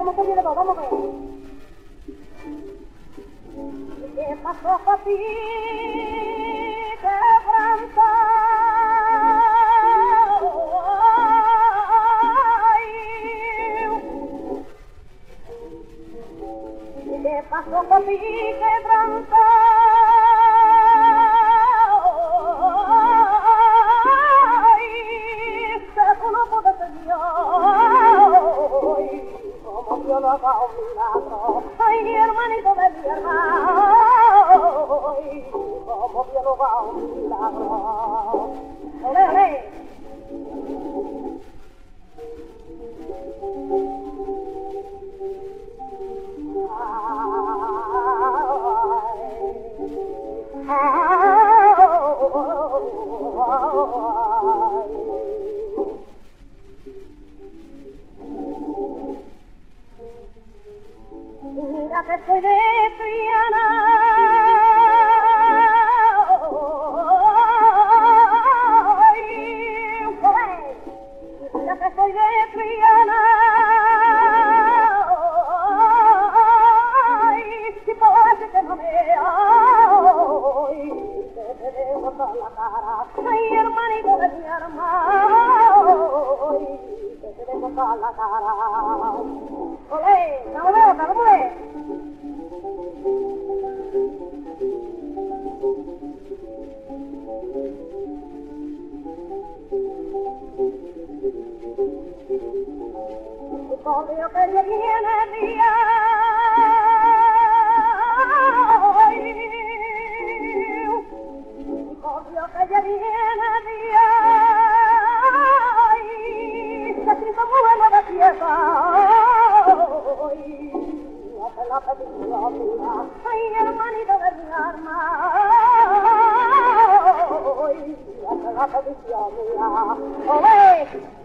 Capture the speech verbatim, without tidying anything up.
cómo se viene todo, vamos a ver. ¿Qué pasó, papi? Quebranta. ¿Qué pasó, papi? Quebranta. Como Dios lo haga un milagro, ay, mi hermanito de mi hermano, ay, como Dios lo haga un milagro. ¡Olé, olé! Mira que soy de Triana, mira que soy de Triana, si parece que no me ay, que te dejo toda la cara, ay, hermanito de mi hermano, ay, que te dejo toda la cara. ¡Olé! ¡Vamos a ver! ¡Vamos a ver! Tu correo que ya viene el día, tu correo que ya viene el día, que si somos buenos de fiesta. La petición mía, ay, hermanito de mi alma, ay, la petición mía, olé.